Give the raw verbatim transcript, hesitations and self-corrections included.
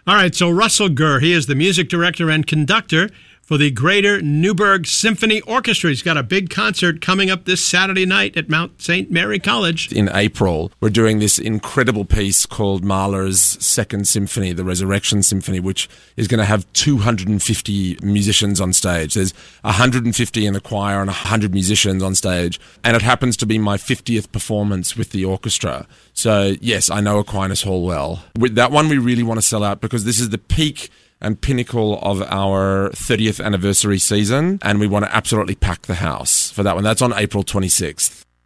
All right, so Russell Gurr, he is the music director and conductor for the Greater Newburgh Symphony Orchestra. He's got a big concert coming up this Saturday night at Mount Saint Mary College. In April, we're doing this incredible piece called Mahler's Second Symphony, the Resurrection Symphony, which is going to have two hundred fifty musicians on stage. There's one hundred fifty in the choir and one hundred musicians on stage. And it happens to be my fiftieth performance with the orchestra. So, yes, I know Aquinas Hall well. With that one, we really want to sell out because this is the peak and pinnacle of our thirtieth anniversary season, and we want to absolutely pack the house for that one. That's on April twenty-sixth.